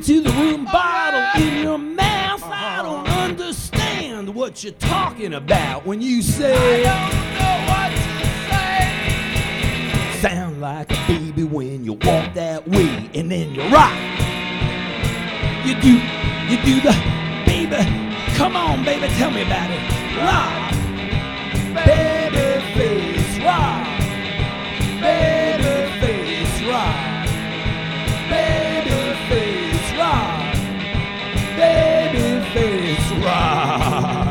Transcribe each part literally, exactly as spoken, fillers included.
to the room, bottle in your mouth. I don't understand what you're talking about when you say I don't know what to say. sound like a baby when you walk that way, and then you rock. You do, you do the baby. Come on, baby, tell me about it. Rock, baby face, rock, baby face, rock, baby face, rock, baby face, rock.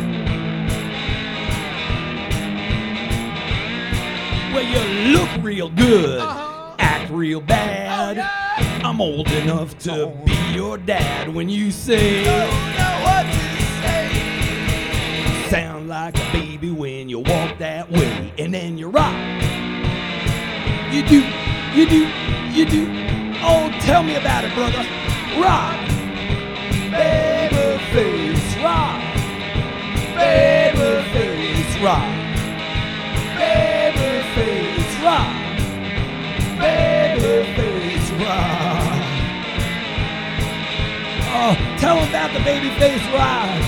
Well, you look real good, Uh-huh. act real bad. Oh, yeah. I'm old enough to be your dad when you say Don't know what to say. sound like a baby when you walk that way, and then you rock. You do, you do, you do. Oh, tell me about it, brother. Rock, baby face, rock, baby face, rock, baby face, rock, baby face, rock. Oh, tell him about the baby face rock.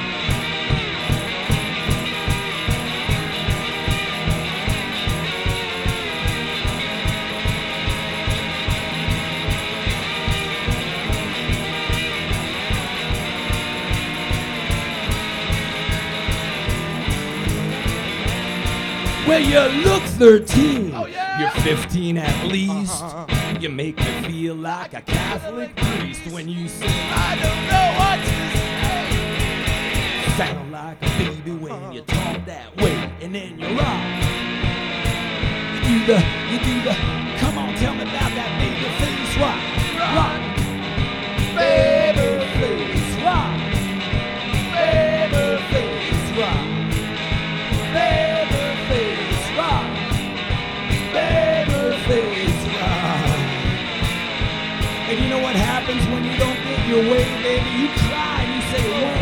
Well, you look thirteen. Oh, yeah. You're fifteen at least. Uh-huh. You make me feel like a Catholic priest when you say I don't know what to say. sound like a baby when you talk that way, and then you rock. You do the, you do the, come on, tell me about that baby face rock. Rock, baby face rock, baby face rock, baby face rock, baby face rock. And you know what happens when you don't get your way, baby? You cry and you say,